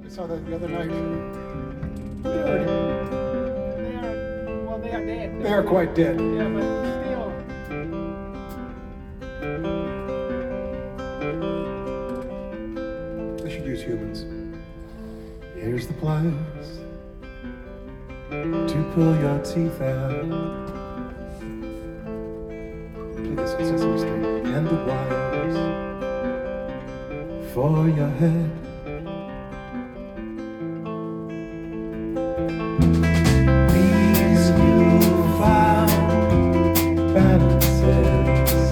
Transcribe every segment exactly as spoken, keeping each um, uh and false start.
I saw that the other night. They are, well, they are dead. They are quite dead. Yeah, but still. They should use humans. Here's the pliers to pull your teeth out. Play this on Sesame Street. And the wires for your head. These newfound balances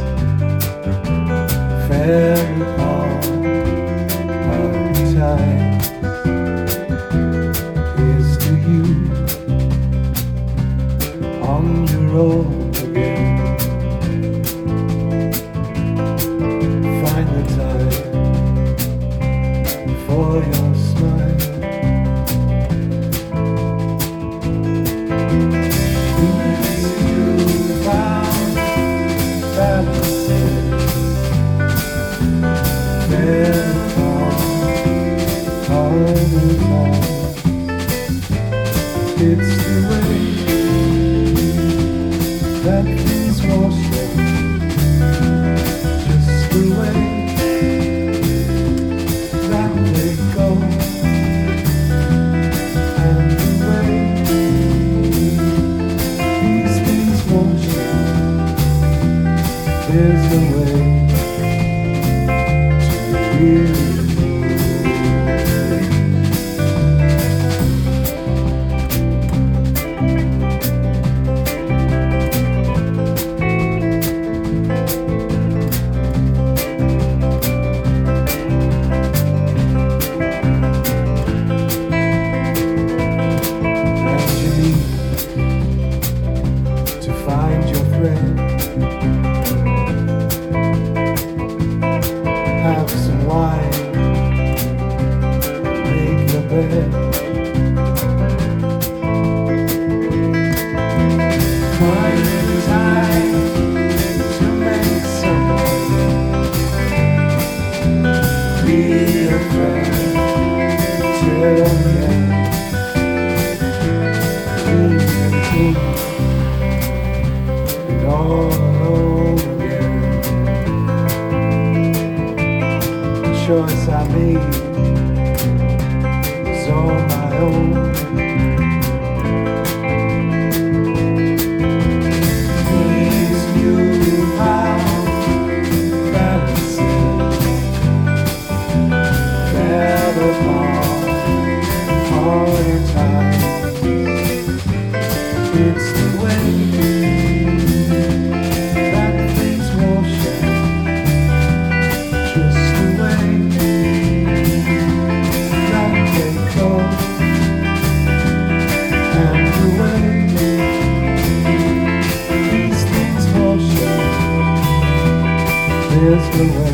fell upon our time. Here's to you on your own again. Find the time for your smile. These newfound balances fell upon our time. It's the way that things wash out, just the way that they go, and the way these things wash out, there's no way to really. Have some wine, make your bed. Find time to make something. Be a friend till the end. And all over again. Choice I made was on my own. These newfound balances fell upon hard times. It's the way that things wash out, just the way that they go, and the way these things wash out, there's no way.